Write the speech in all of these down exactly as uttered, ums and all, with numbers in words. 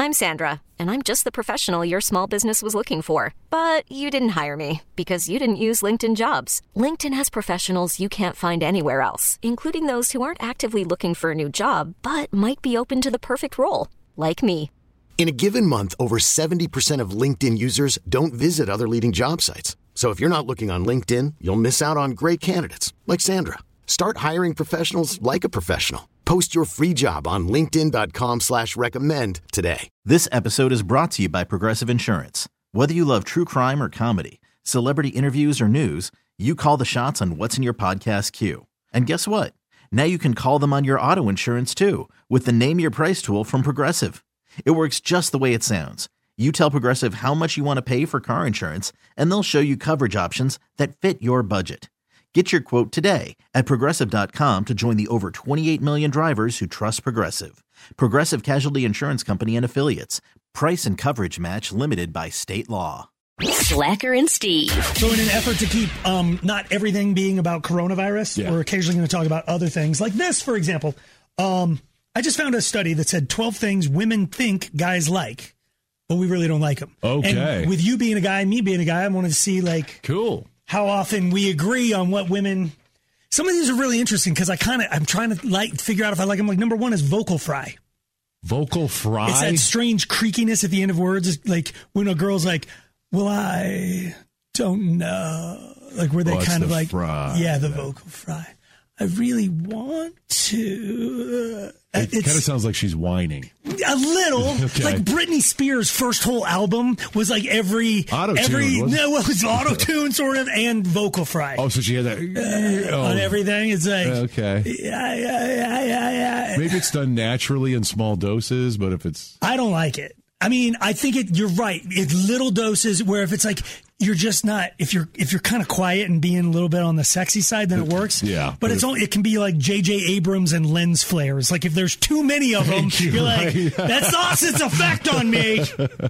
I'm Sandra, and I'm just the professional your small business was looking for. But you didn't hire me because you didn't use LinkedIn Jobs. LinkedIn has professionals you can't find anywhere else, including those who aren't actively looking for a new job, but might be open to the perfect role, like me. In a given month, over seventy percent of LinkedIn users don't visit other leading job sites. So if you're not looking on LinkedIn, you'll miss out on great candidates like Sandra. Start hiring professionals like a professional. Post your free job on linkedin.com slash recommend today. This episode is brought to you by Progressive Insurance. Whether you love true crime or comedy, celebrity interviews or news, you call the shots on what's in your podcast queue. And guess what? Now you can call them on your auto insurance too with the Name Your Price tool from Progressive. It works just the way it sounds. You tell Progressive how much you want to pay for car insurance, and they'll show you coverage options that fit your budget. Get your quote today at Progressive dot com to join the over twenty-eight million drivers who trust Progressive. Progressive Casualty Insurance Company and Affiliates. Price and coverage match limited by state law. Slacker and Steve. So in an effort to keep um, not everything being about coronavirus, yeah. we're occasionally going to talk about other things. Like this, for example. Um, I just found a study that said twelve things women think guys like, but we really don't like them. Okay. And with you being a guy, me being a guy, I wanted to see, like... Cool. How often we agree on what women. Some of these are really interesting because I kind of I'm trying to like figure out if I like them. Like number one is vocal fry. Vocal fry. It's that strange creakiness at the end of words. It's like when a girl's like, "Well, I don't know," like where they oh, kind the of like, fry. yeah, the vocal fry. I really want to. Uh, it kind of sounds like she's whining. A little. Okay. Like Britney Spears' first whole album was like every... Auto-tune, every wasn't it? No, it was auto-tune sort of and vocal fry. Oh, so she had that... Uh, oh. On everything. It's like... Okay. Yeah, yeah, yeah, yeah, yeah. Maybe it's done naturally in small doses, but if it's... I don't like it. I mean, I think it. You're right. It's little doses where if it's like you're just not if you're if you're kind of quiet and being a little bit on the sexy side, then it works. Yeah, but, but it's only it can be like J J Abrams and lens flares. Like if there's too many of them, you, you're like right. That's lost its effect on me.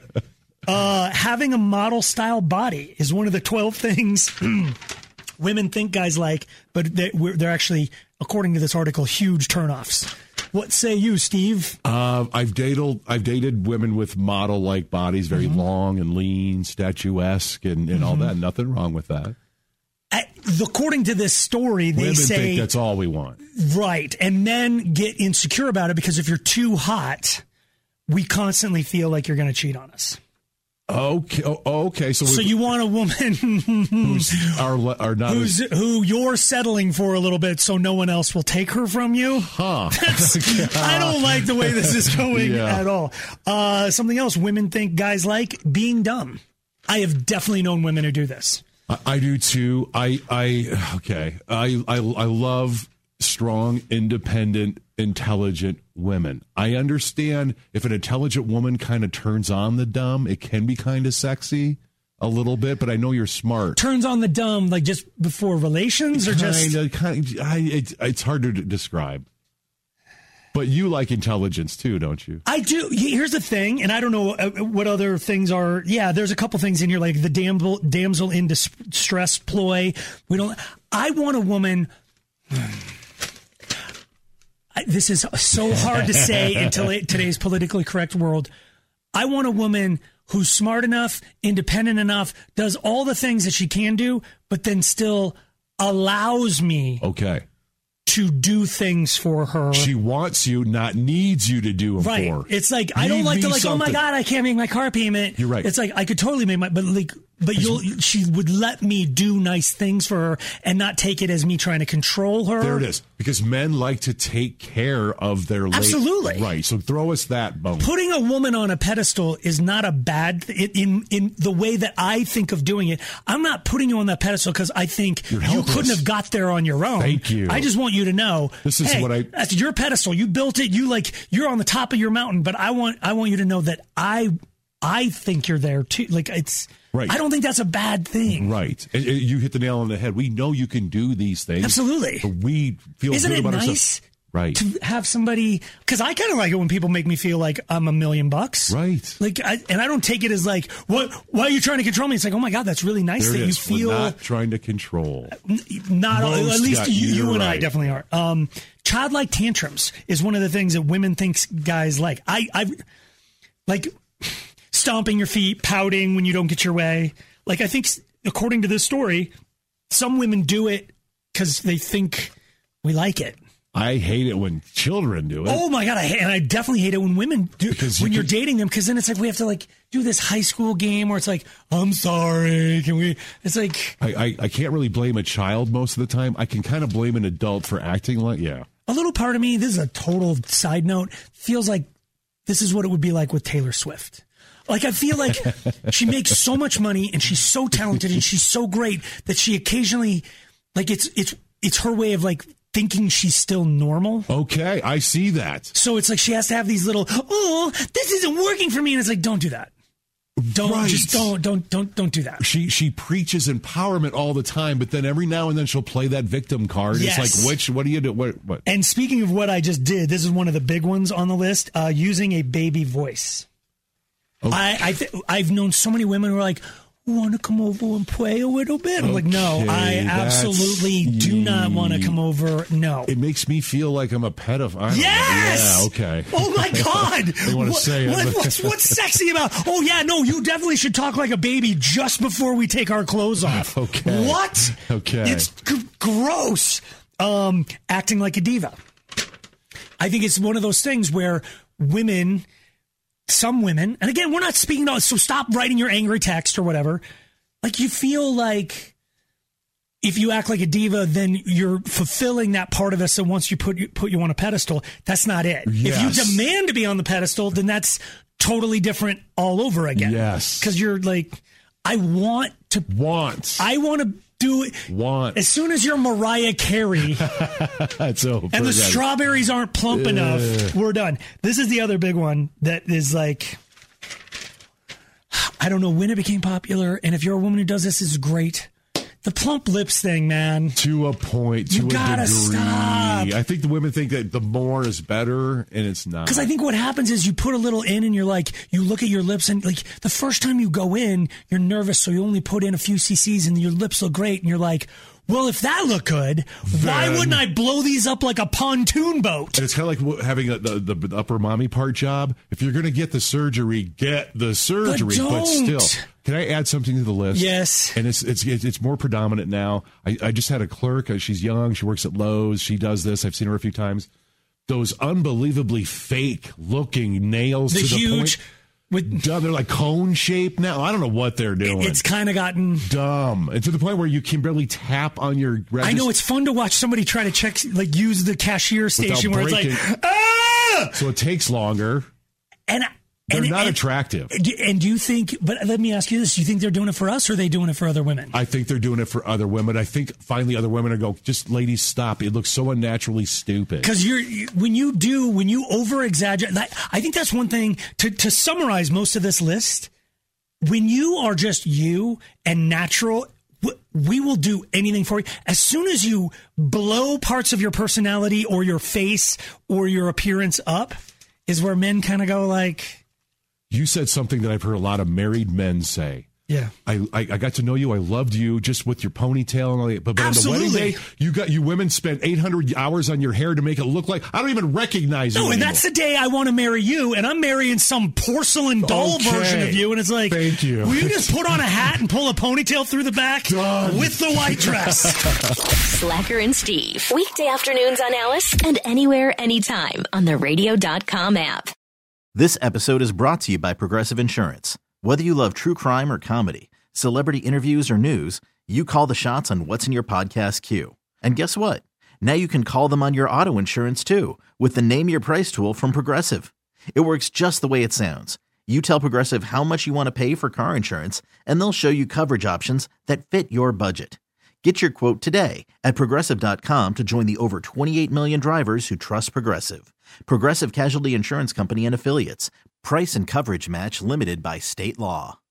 Uh, having a model style body is one of the twelve things women think guys like, but they, they're actually, according to this article, huge turnoffs. What say you, Steve? Uh, I've dated I've dated women with model-like bodies, very mm-hmm. long and lean, statuesque, and, and mm-hmm. all that. Nothing wrong with that. At, according to this story, they women say think that's all we want. Right, and men get insecure about it because if you're too hot, we constantly feel like you're going to cheat on us. Okay. Oh, okay. So, so you want a woman who's are, are not who's as... who you're settling for a little bit, so no one else will take her from you. Huh? I don't like the way this is going yeah. at all. Uh, something else women think guys like being dumb. I have definitely known women who do this. I, I do too. I I okay. I I I love strong, independent, intelligent women. I understand if an intelligent woman kind of turns on the dumb, it can be kind of sexy a little bit, but I know you're smart. Turns on the dumb like just before relations or kind just... Of, kind of, I, it, it's hard to describe. But you like intelligence too, don't you? I do. Here's the thing, and I don't know what other things are. Yeah, there's a couple things in here, like the damsel, damsel in distress ploy. We don't... I want a woman... This is so hard to say in today's politically correct world. I want a woman who's smart enough, independent enough, does all the things that she can do, but then still allows me okay. to do things for her. She wants you, not needs you to do them right. for her. It's like, I don't like to like, something. Oh my God, I can't make my car payment. You're right. It's like, I could totally make my, but like, but you'll, she would let me do nice things for her and not take it as me trying to control her. There it is. Because men like to take care of their late. Absolutely. Right. So throw us that bone. Putting a woman on a pedestal is not a bad thing. In, in the way that I think of doing it, I'm not putting you on that pedestal because I think you couldn't have got there on your own. Thank you. I just want you to know, this is hey, what I, that's your pedestal. You built it. You like, you're on the top of your mountain, but I want, I want you to know that I, I think you're there too. Like it's, right. I don't think that's a bad thing. Right. And, and you hit the nail on the head. We know you can do these things. Absolutely. But we feel Isn't good it about nice ourselves. Right. To have somebody, because I kind of like it when people make me feel like I'm a million bucks. Right. Like, I, and I don't take it as like, what? Why are you trying to control me? It's like, oh my God, that's really nice there that it you is. feel. We're not trying to control. Not all, at least got, you, you and right. I definitely are. Um, childlike tantrums is one of the things that women think guys like. I, I like stomping your feet, pouting when you don't get your way. Like, I think, according to this story, some women do it because they think we like it. I hate it when children do it. Oh my God. I hate, and I definitely hate it when women do Because when you you're can- dating them. Cause then it's like, we have to like do this high school game where it's like, I'm sorry. Can we, it's like, I, I, I can't really blame a child most of the time. I can kind of blame an adult for acting like, yeah. a little part of me, this is a total side note, feels like this is what it would be like with Taylor Swift. Like, I feel like she makes so much money and she's so talented and she's so great that she occasionally, like, it's, it's, it's her way of like thinking she's still normal. Okay, I see that. So it's like she has to have these little, oh, this isn't working for me. And it's like, don't do that. Don't Right. just don't don't don't don't do that. She she preaches empowerment all the time, but then every now and then she'll play that victim card. Yes. It's like, which, what do you do? What, what? And speaking of what I just did, this is one of the big ones on the list, uh, using a baby voice. Okay. I, I th- I've known so many women who are like, want to come over and play a little bit? I'm like, no, Okay, I that's- absolutely do not want to come over. No. It makes me feel like I'm a pedophile. I don't Yes! know. Yeah, okay. Oh my God! I want to What- say it. what- but- what's, what's sexy about? Oh yeah, no, you definitely should talk like a baby just before we take our clothes off. Okay. What? Okay. It's g- gross. Um, acting like a diva. I think it's one of those things where women, some women, and again, we're not speaking about, so stop writing your angry text or whatever. Like, you feel like if you act like a diva, then you're fulfilling that part of us. So once you put you put you on a pedestal, that's not it. Yes. If you demand to be on the pedestal, then that's totally different all over again. Yes. Because you're like, I want to, Want. I want to do it. Want. As soon as you're Mariah Carey That's over. and the strawberries aren't plump enough, we're done. This is the other big one that is like, I don't know when it became popular, and if you're a woman who does this, is great. The plump lips thing, man. To a point, to You a gotta degree. stop. I think the women think that the more is better, and it's not. Because I think what happens is you put a little in and you're like, you look at your lips and like the first time you go in, you're nervous. So you only put in a few cc's and your lips look great. And you're like, well, if that looked good, why Then- wouldn't I blow these up like a pontoon boat? And it's kind of like having a, the, the upper mommy part job. If you're going to get the surgery, get the surgery. don't. still, can I add something to the list? Yes. And it's it's it's more predominant now. I, I just had a clerk. uh, She's young. She works at Lowe's. She does this. I've seen her a few times. Those unbelievably fake looking nails The to the huge, point. with Dumb. They're like cone shaped now. I don't know what they're doing. it's kind of gotten. dumb. And to the point where you can barely tap on your register. I know it's fun to watch somebody try to check, like use the cashier station where it's breaking. like, ah! So it takes longer. And They're and, not and, attractive. And do you think, but let me ask you this, do you think they're doing it for us or are they doing it for other women? I think they're doing it for other women. I think finally other women are go, just ladies, stop. It looks so unnaturally stupid. Because you're you- when you do when you over exaggerate, I think that's one thing to to summarize most of this list. When you are just you and natural, w- we will do anything for you. As soon as you blow parts of your personality or your face or your appearance up, is where men kind of go like, You said something that I've heard a lot of married men say. yeah. I, I, I got to know you. I loved you just with your ponytail and all that. But, but on the wedding Absolutely. day, you got you women spent eight hundred hours on your hair to make it look like I don't even recognize you. No, and anymore. that's the day I want to marry you, and I'm marrying some porcelain doll Okay. version of you, and it's like, Thank you. will you just put on a hat and pull a ponytail through the back Done. with the white dress? Slacker and Steve. Weekday afternoons on Alice and anywhere, anytime on the radio dot com app. This episode is brought to you by Progressive Insurance. Whether you love true crime or comedy, celebrity interviews or news, you call the shots on what's in your podcast queue. And guess what? Now you can call them on your auto insurance too with the Name Your Price tool from Progressive. It works just the way it sounds. You tell Progressive how much you want to pay for car insurance, and they'll show you coverage options that fit your budget. Get your quote today at Progressive dot com to join the over twenty-eight million drivers who trust Progressive. Progressive Casualty Insurance Company and Affiliates. Price and coverage match limited by state law.